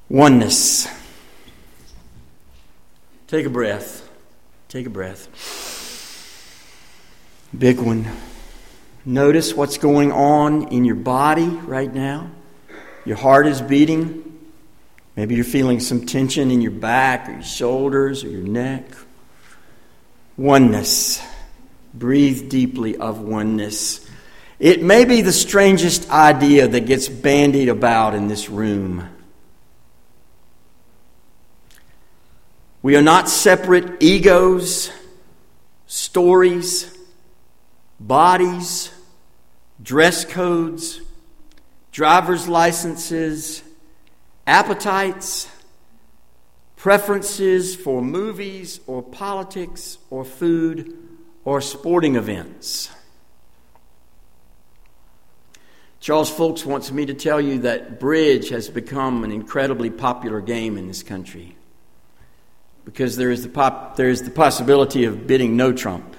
Oneness. Take a breath. Take a breath. Big one. Notice what's going on in your body right now. Your heart is beating. Maybe you're feeling some tension in your back or your shoulders or your neck. Oneness. Breathe deeply of oneness. It may be the strangest idea that gets bandied about in this room. We are not separate egos, stories, bodies, dress codes, driver's licenses, appetites, preferences for movies or politics or food or sporting events. Charles Folks wants me to tell you that bridge has become an incredibly popular game in this country because there is the possibility of bidding no Trump.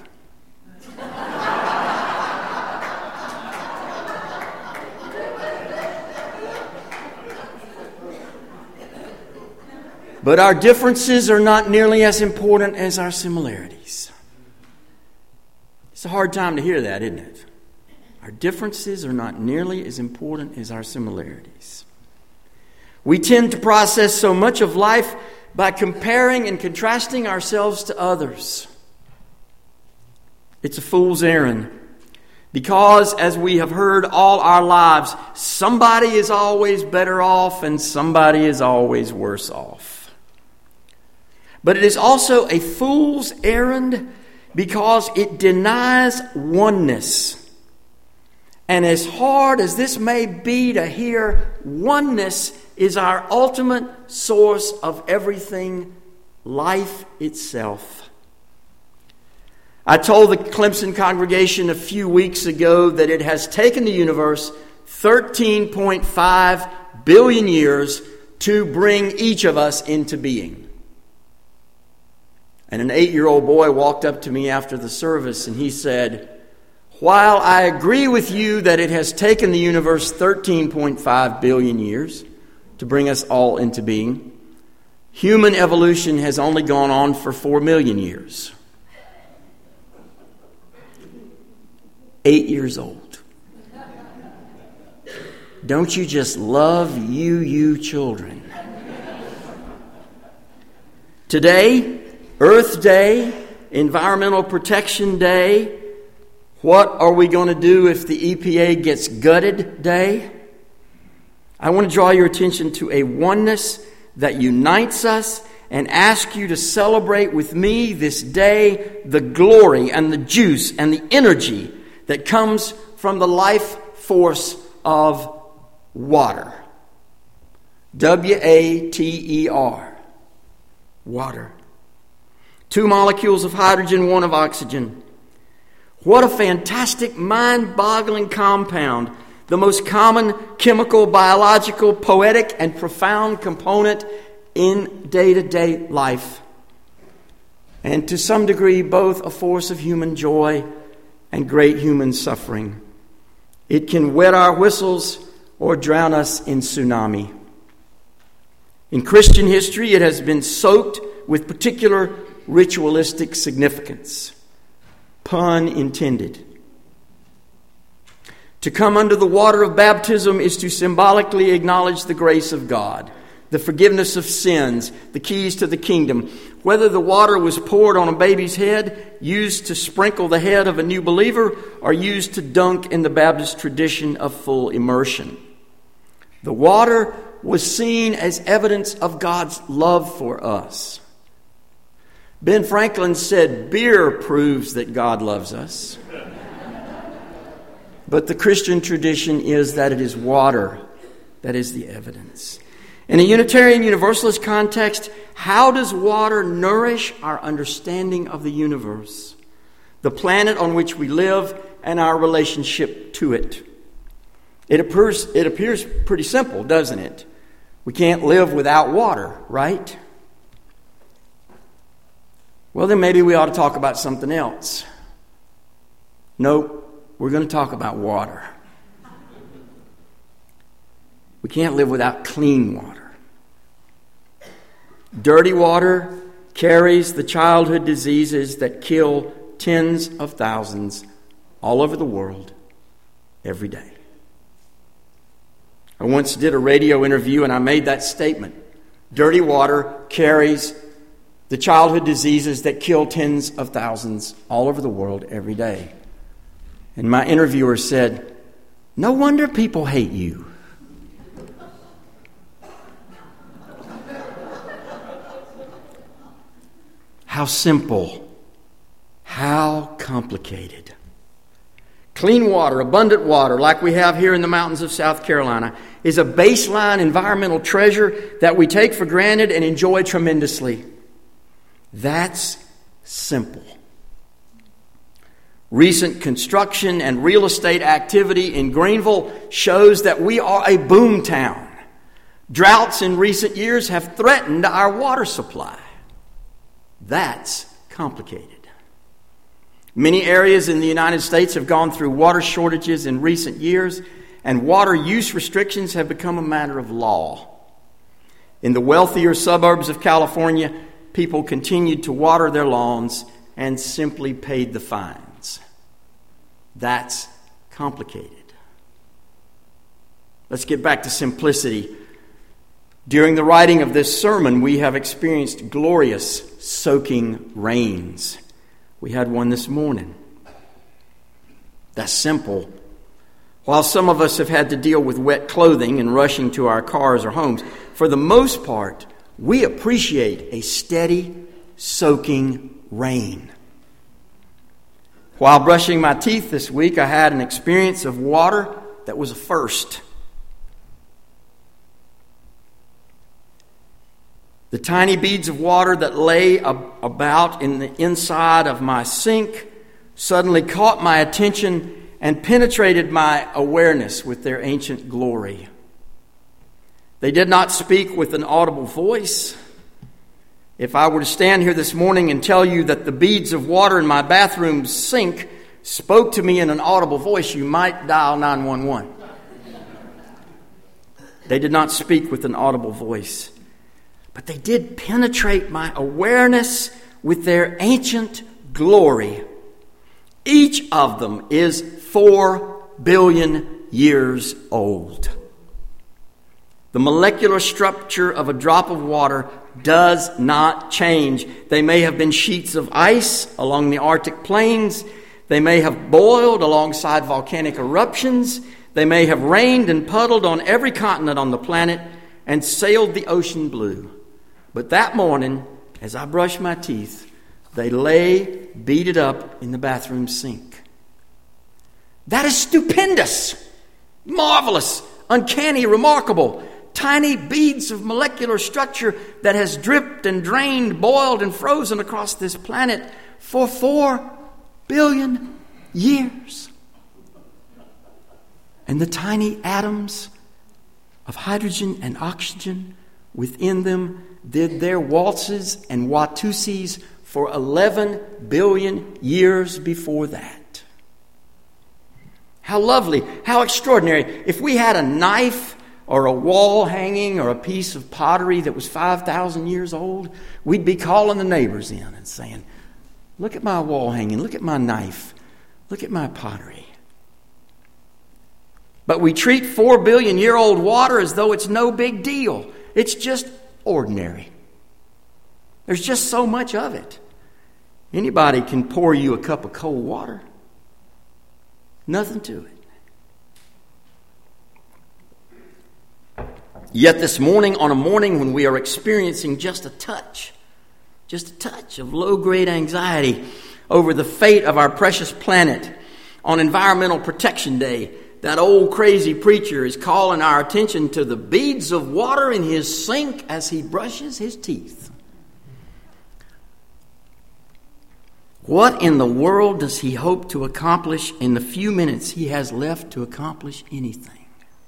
But our differences are not nearly as important as our similarities. It's a hard time to hear that, isn't it? Our differences are not nearly as important as our similarities. We tend to process so much of life by comparing and contrasting ourselves to others. It's a fool's errand. Because, as we have heard all our lives, somebody is always better off and somebody is always worse off. But it is also a fool's errand because it denies oneness. And as hard as this may be to hear, oneness is our ultimate source of everything, life itself. I told the Clemson congregation a few weeks ago that it has taken the universe 13.5 billion years to bring each of us into being. And an 8-year-old boy walked up to me after the service and he said, "While I agree with you that it has taken the universe 13.5 billion years to bring us all into being, human evolution has only gone on for 4 million years." 8 years old. Don't you just love you children? Today, Earth Day, Environmental Protection Day, what are we going to do if the EPA gets gutted Day? I want to draw your attention to a oneness that unites us and ask you to celebrate with me this day the glory and the juice and the energy that comes from the life force of water. W-A-T-E-R. Water. 2 molecules of hydrogen, 1 of oxygen. What a fantastic, mind-boggling compound. The most common chemical, biological, poetic, and profound component in day-to-day life. And to some degree, both a force of human joy and great human suffering. It can wet our whistles or drown us in tsunami. In Christian history, it has been soaked with particular ritualistic significance. Pun intended. To come under the water of baptism is to symbolically acknowledge the grace of God, the forgiveness of sins, the keys to the kingdom. Whether the water was poured on a baby's head, used to sprinkle the head of a new believer, or used to dunk in the Baptist tradition of full immersion. The water was seen as evidence of God's love for us. Ben Franklin said, "Beer proves that God loves us." But the Christian tradition is that it is water that is the evidence. In a Unitarian Universalist context, how does water nourish our understanding of the universe, the planet on which we live, and our relationship to it? It appears pretty simple, doesn't it? We can't live without water, right? Well, then maybe we ought to talk about something else. Nope, we're going to talk about water. We can't live without clean water. Dirty water carries the childhood diseases that kill tens of thousands all over the world every day. I once did a radio interview and I made that statement. Dirty water carries the childhood diseases that kill tens of thousands all over the world every day. And my interviewer said, "No wonder people hate you." How simple, how complicated. Clean water, abundant water, like we have here in the mountains of South Carolina, is a baseline environmental treasure that we take for granted and enjoy tremendously. That's simple. Recent construction and real estate activity in Greenville shows that we are a boom town. Droughts in recent years have threatened our water supply. That's complicated. Many areas in the United States have gone through water shortages in recent years, and water use restrictions have become a matter of law. In the wealthier suburbs of California, people continued to water their lawns and simply paid the fines. That's complicated. Let's get back to simplicity. During the writing of this sermon, we have experienced glorious soaking rains. We had one this morning. That's simple. While some of us have had to deal with wet clothing and rushing to our cars or homes, for the most part, we appreciate a steady, soaking rain. While brushing my teeth this week, I had an experience of water that was a first. The tiny beads of water that lay about in the inside of my sink suddenly caught my attention and penetrated my awareness with their ancient glory. They did not speak with an audible voice. If I were to stand here this morning and tell you that the beads of water in my bathroom sink spoke to me in an audible voice, you might dial 911. They did not speak with an audible voice. But they did penetrate my awareness with their ancient glory. Each of them is 4 billion years old. The molecular structure of a drop of water does not change. They may have been sheets of ice along the Arctic plains. They may have boiled alongside volcanic eruptions. They may have rained and puddled on every continent on the planet and sailed the ocean blue. But that morning, as I brushed my teeth, they lay beaded up in the bathroom sink. That is stupendous, marvelous, uncanny, remarkable. Tiny beads of molecular structure that has dripped and drained, boiled and frozen across this planet for 4 billion years. And the tiny atoms of hydrogen and oxygen within them did their waltzes and Watusis for 11 billion years before that. How lovely, how extraordinary. If we had a knife or a wall hanging or a piece of pottery that was 5,000 years old, we'd be calling the neighbors in and saying, "Look at my wall hanging, look at my knife, look at my pottery." But we treat 4 billion year old water as though it's no big deal. It's just ordinary. There's just so much of it. Anybody can pour you a cup of cold water. Nothing to it. Yet this morning, on a morning when we are experiencing just a touch of low-grade anxiety over the fate of our precious planet, on Environmental Protection Day, that old crazy preacher is calling our attention to the beads of water in his sink as he brushes his teeth. What in the world does he hope to accomplish in the few minutes he has left to accomplish anything?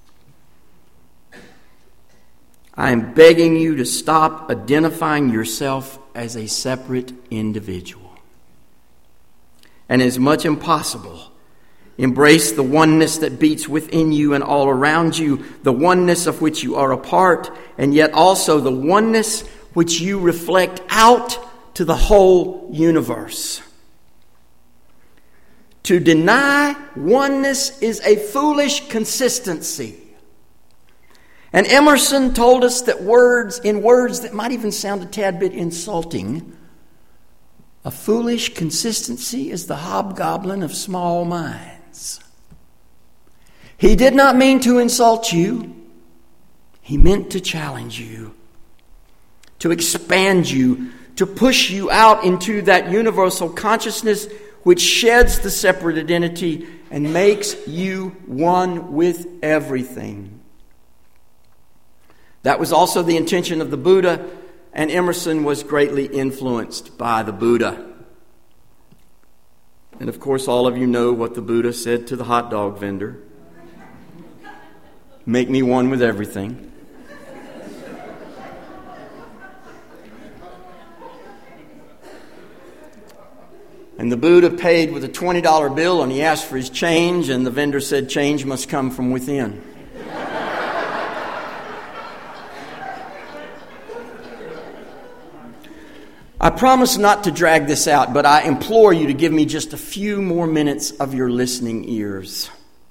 I am begging you to stop identifying yourself as a separate individual. And as much as possible, embrace the oneness that beats within you and all around you, the oneness of which you are a part, and yet also the oneness which you reflect out to the whole universe. To deny oneness is a foolish consistency. And Emerson told us that in words that might even sound a tad bit insulting, a foolish consistency is the hobgoblin of small minds. He did not mean to insult you. He meant to challenge you, to expand you, to push you out into that universal consciousness which sheds the separate identity and makes you one with everything. That was also the intention of the Buddha, and Emerson was greatly influenced by the Buddha. And of course, all of you know what the Buddha said to the hot dog vendor. Make me one with everything. And the Buddha paid with a $20 bill, and he asked for his change, and the vendor said, change must come from within. I promise not to drag this out, but I implore you to give me just a few more minutes of your listening ears.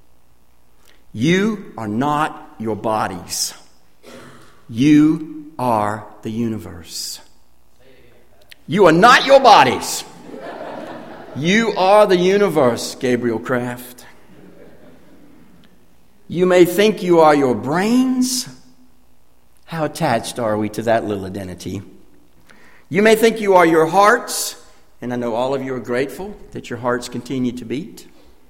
You are not your bodies. You are the universe. You are not your bodies. You are the universe, Gabriel Kraft. You may think you are your brains. How attached are we to that little identity? You may think you are your hearts, and I know all of you are grateful that your hearts continue to beat.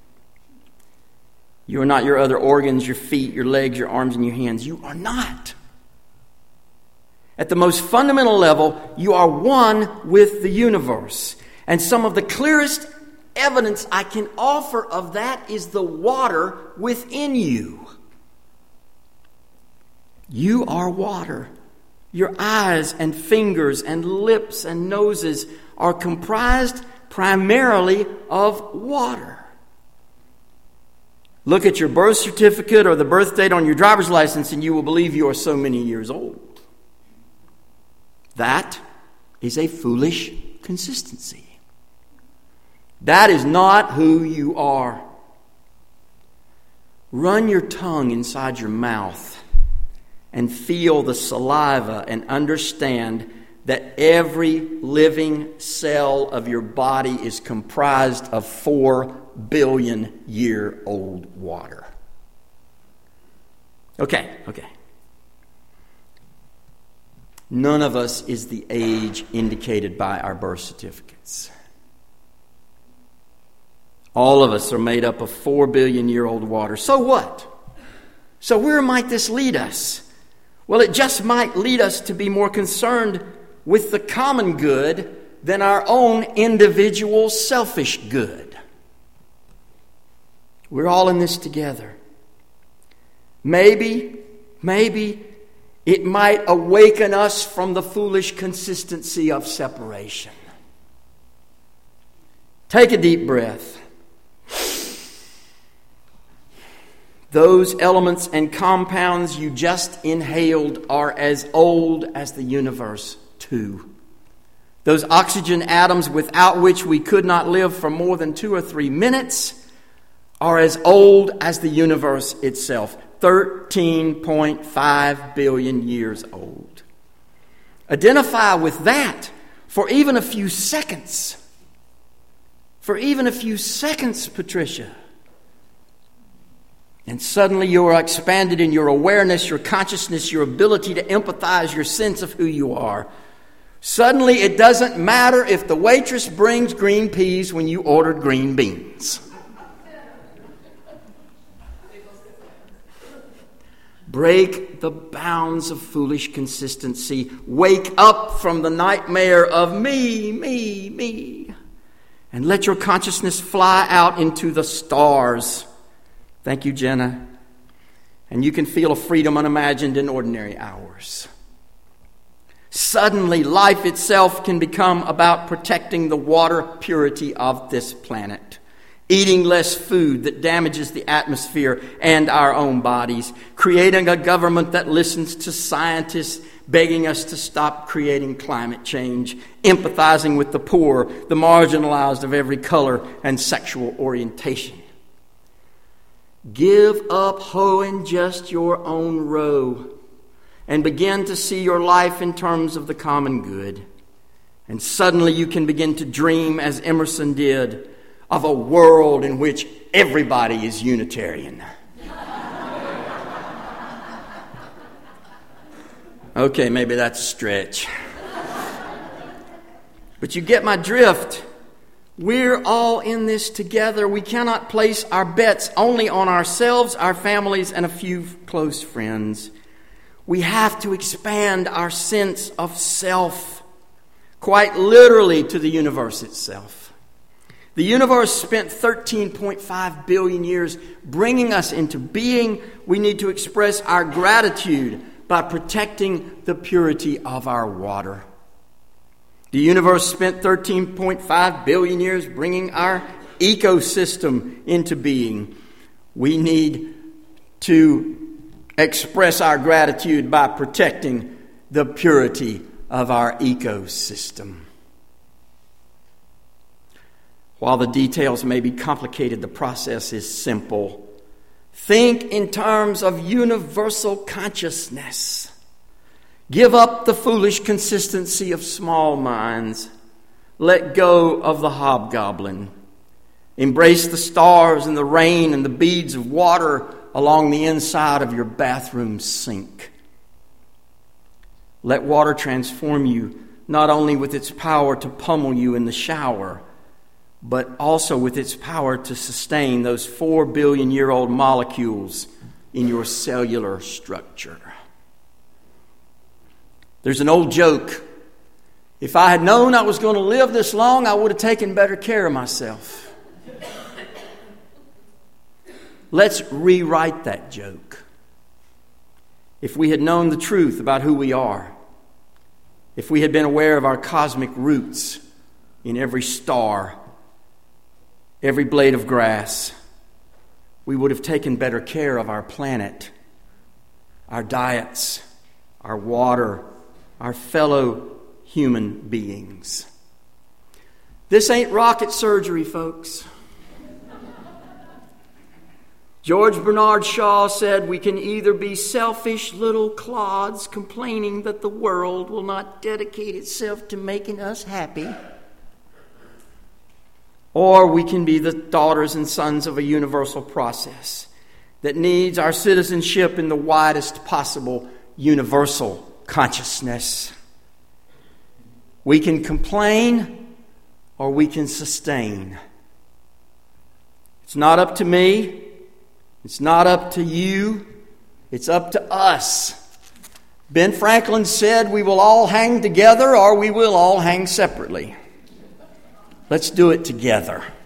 You are not your other organs, your feet, your legs, your arms, and your hands. You are not. At the most fundamental level, you are one with the universe. And some of the clearest evidence I can offer of that is the water within you. You are water. Your eyes and fingers and lips and noses are comprised primarily of water. Look at your birth certificate or the birth date on your driver's license and you will believe you are so many years old. That is a foolish consistency. That is not who you are. Run your tongue inside your mouth and feel the saliva and understand that every living cell of your body is comprised of 4 billion year old water. Okay. None of us is the age indicated by our birth certificates. All of us are made up of 4 billion year old water. So what? So where might this lead us? Well, it just might lead us to be more concerned with the common good than our own individual selfish good. We're all in this together. Maybe it might awaken us from the foolish consistency of separation. Take a deep breath. Those elements and compounds you just inhaled are as old as the universe, too. Those oxygen atoms without which we could not live for more than 2 or 3 minutes are as old as the universe itself, 13.5 billion years old. Identify with that for even a few seconds. For even a few seconds, Patricia. And suddenly you are expanded in your awareness, your consciousness, your ability to empathize, your sense of who you are. Suddenly it doesn't matter if the waitress brings green peas when you ordered green beans. Break the bounds of foolish consistency. Wake up from the nightmare of me. And let your consciousness fly out into the stars. Thank you, Jenna. And you can feel a freedom unimagined in ordinary hours. Suddenly, life itself can become about protecting the water purity of this planet. Eating less food that damages the atmosphere and our own bodies. Creating a government that listens to scientists begging us to stop creating climate change, empathizing with the poor, the marginalized of every color and sexual orientation. Give up hoeing just your own row and begin to see your life in terms of the common good. And suddenly you can begin to dream, as Emerson did, of a world in which everybody is Unitarian. Okay, maybe that's a stretch. But you get my drift. We're all in this together. We cannot place our bets only on ourselves, our families, and a few close friends. We have to expand our sense of self, quite literally to the universe itself. The universe spent 13.5 billion years bringing us into being. We need to express our gratitude by protecting the purity of our water. The universe spent 13.5 billion years bringing our ecosystem into being. We need to express our gratitude by protecting the purity of our ecosystem. While the details may be complicated, the process is simple. Think in terms of universal consciousness. Give up the foolish consistency of small minds. Let go of the hobgoblin. Embrace the stars and the rain and the beads of water along the inside of your bathroom sink. Let water transform you, not only with its power to pummel you in the shower, but also with its power to sustain those 4 billion-year-old molecules in your cellular structure. There's an old joke. If I had known I was going to live this long, I would have taken better care of myself. Let's rewrite that joke. If we had known the truth about who we are, if we had been aware of our cosmic roots in every star, every blade of grass, we would have taken better care of our planet, our diets, our water, our fellow human beings. This ain't rocket surgery, folks. George Bernard Shaw said we can either be selfish little clods complaining that the world will not dedicate itself to making us happy, or we can be the daughters and sons of a universal process that needs our citizenship in the widest possible universal consciousness. We can complain or we can sustain. It's not up to me. It's not up to you. It's up to us. Ben Franklin said we will all hang together or we will all hang separately. Let's do it together.